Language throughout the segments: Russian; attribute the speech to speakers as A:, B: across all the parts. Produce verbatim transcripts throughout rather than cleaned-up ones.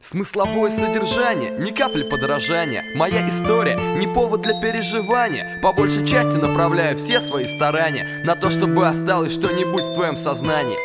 A: Смысловое содержание, ни капли подорожания. Моя история не повод для переживания. По большей части направляю все свои старания на то, чтобы осталось что-нибудь в твоем сознании.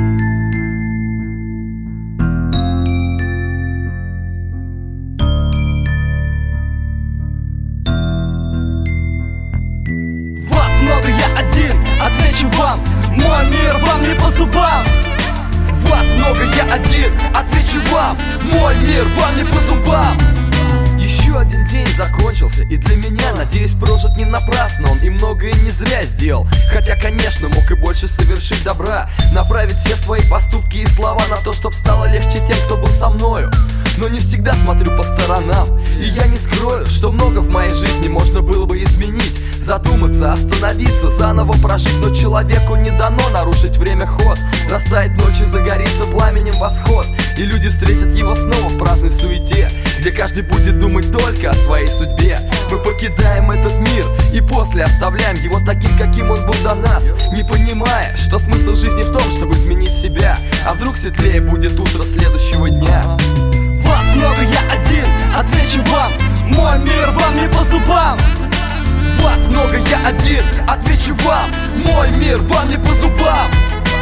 A: Вас много, я один, отвечу вам. Мой мир вам не по зубам. Вас много, я один, отвечу вам. Мой мир вам не по зубам. Еще один день закончился, и для меня, надеюсь, прожит не напрасно. Он и многое не зря сделал, хотя, конечно, мог и больше совершить добра. Направить все свои поступки и слова на то, чтоб стало легче тем, кто был со мною. Но не всегда смотрю по сторонам, и я не скрою, что много в моей жизни можно было бы изменить. Задуматься, остановиться, заново прожить. Но человеку не дано нарушить время ход. Растает ночь и загорится пламенем восход, и люди встретят его снова в праздной суете, где каждый будет думать только о своей судьбе. Мы покидаем этот мир и после оставляем его таким, каким он был до нас, не понимая, что смысл жизни в том, чтобы изменить себя. А вдруг светлее будет утро следующего дня. Вас много, я один, отвечу вам. Мой мир вам не по зубам. Вас много, я один, отвечу вам. Мой мир вам не по зубам.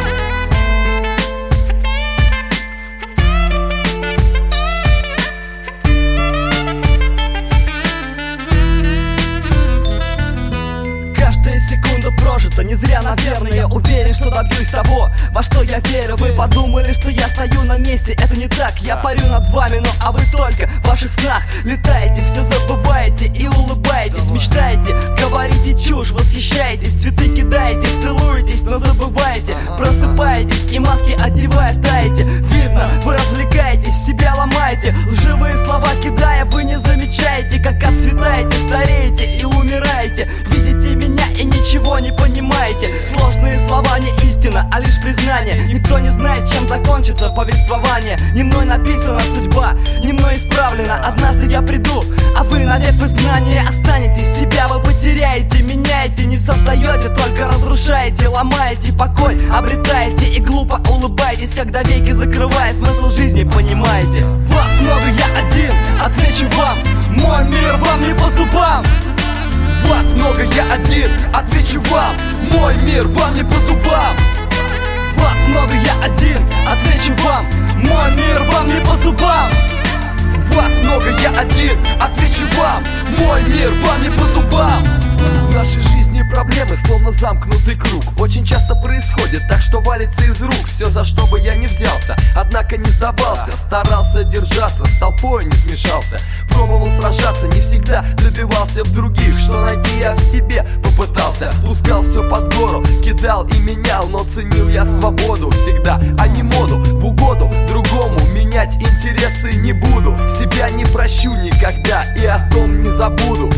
A: Секунда прожита, не зря, наверное. Я уверен, что добьюсь того, во что я верю. Вы подумали, что я стою на месте, это не так. Я парю над вами, но а вы только в ваших снах летаете, все забываете и улыбаетесь. Мечтаете, говорите чушь, восхищаетесь, цветы кидаете, целуетесь, но забываете. Просыпаетесь и маски одевая таете. Видно, вы развлекаетесь, себя ломаете. Лживые слова кидая, вы не замечаете, как отцветаете, стареете и умираете. Видите меня и ничего не понимаете. Сложные слова не истина, а лишь признание. Никто не знает, чем закончится повествование. Не мной написана судьба, не мной исправлена. Однажды я приду, а вы навек в изгнании останетесь. Себя вы потеряете, меняете, не создаете, только разрушаете, ломаете покой, обретаете и глупо улыбаетесь, когда веки закрывая, смысл жизни понимаете. Вас много, я один, отвечу вам. Мой мир вам не по зубам. Вас много, я один, отвечу вам. Мой мир вам не по зубам. Вас много, я один, отвечу вам. Мой мир вам не по зубам. Вас много, я один, отвечу вам. Мой мир вам не по зубам. В нашей жизни проблемы словно замкнутый круг. Очень часто происходит так, что валится из рук все, за что бы я ни взялся. Однако не сдавался, старался держаться, с толпой не смешался. Пробовал сражаться, не всегда добивался в других. Что найти я в себе попытался. Пускал все под гору, кидал и менял, но ценил я свободу всегда, а не моду. В угоду другому менять интересы не буду. Себя не прощу никогда и о том не забуду.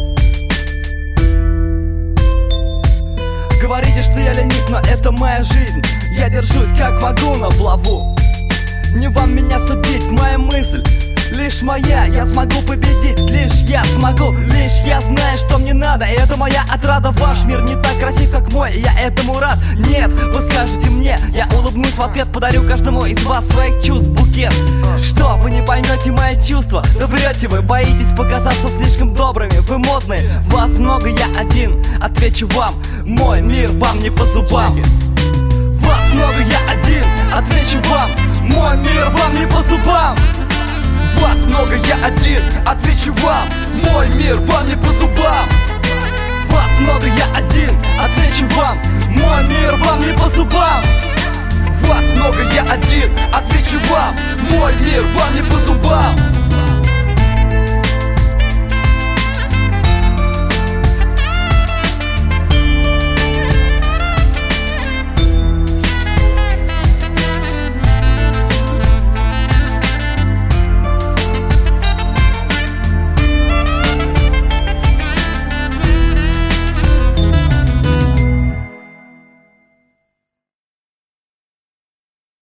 A: Говорите, что я ленив, но это моя жизнь. Я держусь как могу на плаву. Не вам меня судить, моя мысль лишь моя. Я смогу победить, лишь я смогу. Лишь я знаю, что мне надо, и это моя отрада. Ваш мир не так красив, как мой, и я этому рад. Нет, вы скажете мне, я улыбнусь в ответ. Подарю каждому из вас своих чувств букет. Что, вы не поймете мои чувства? Да врете вы, боитесь показаться слишком добрыми. Вы модные, вас много, я один, отвечу вам. Мой мир вам не по зубам. Вас много, я один, отвечу вам. Мой мир вам не по зубам. Вас много, я один, отвечу вам. Мой мир вам не по зубам. Вас много, я один, отвечу вам. Мой мир вам не по зубам.